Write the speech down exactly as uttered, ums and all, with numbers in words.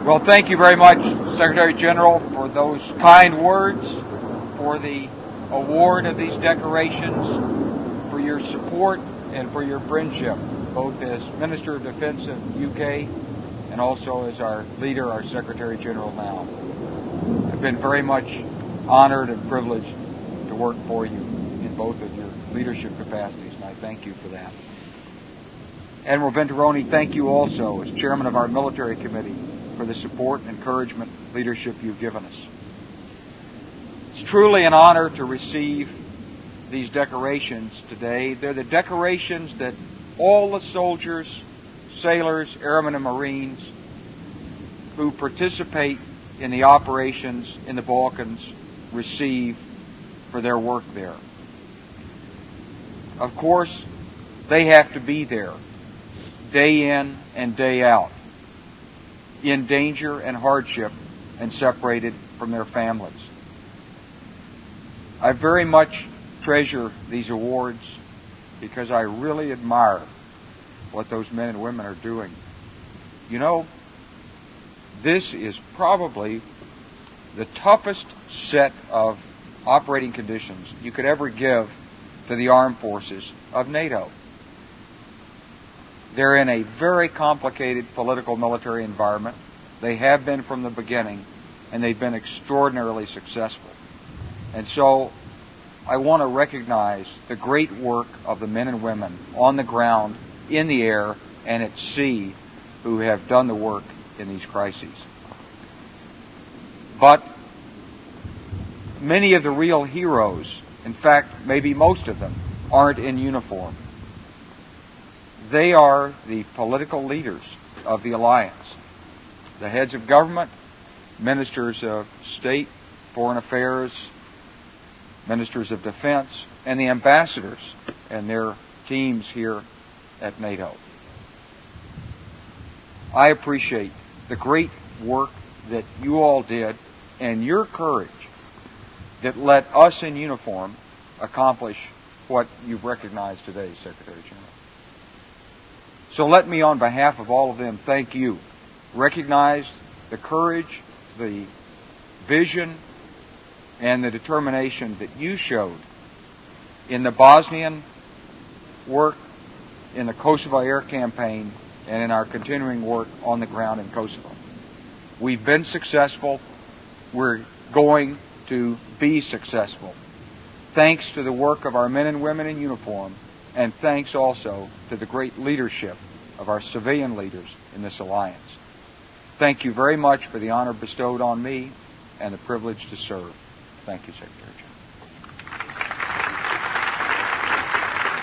Well, thank you very much, Secretary General, for those kind words, for the award of these decorations, for your support and for your friendship, both as Minister of Defense of the U K and also as our leader, our Secretary General now. I've been very much honored and privileged to work for you in both of your leadership capacities, and I thank you for that. Admiral Venturoni, thank you also as Chairman of our Military Committee for the support, encouragement, leadership you've given us. It's truly an honor to receive these decorations today. They're the decorations that all the soldiers, sailors, airmen, and Marines who participate in the operations in the Balkans receive for their work there. Of course, they have to be there day in and day out, in danger and hardship and separated from their families. I very much treasure these awards because I really admire what those men and women are doing. You know, this is probably the toughest set of operating conditions you could ever give to the armed forces of NATO. They're in a very complicated political military environment. They have been from the beginning, and they've been extraordinarily successful. And so I want to recognize the great work of the men and women on the ground, in the air, and at sea who have done the work in these crises. But many of the real heroes, in fact, maybe most of them, aren't in uniform. They are the political leaders of the alliance, the heads of government, ministers of state, foreign affairs, ministers of defense, and the ambassadors and their teams here at NATO. I appreciate the great work that you all did and your courage that let us in uniform accomplish what you've recognized today, Secretary General. So let me, on behalf of all of them, thank you. Recognize the courage, the vision, and the determination that you showed in the Bosnian work, in the Kosovo Air Campaign, and in our continuing work on the ground in Kosovo. We've been successful. We're going to be successful. Thanks to the work of our men and women in uniform, and thanks also to the great leadership of our civilian leaders in this alliance. Thank you very much for the honor bestowed on me and the privilege to serve. Thank you, Secretary General.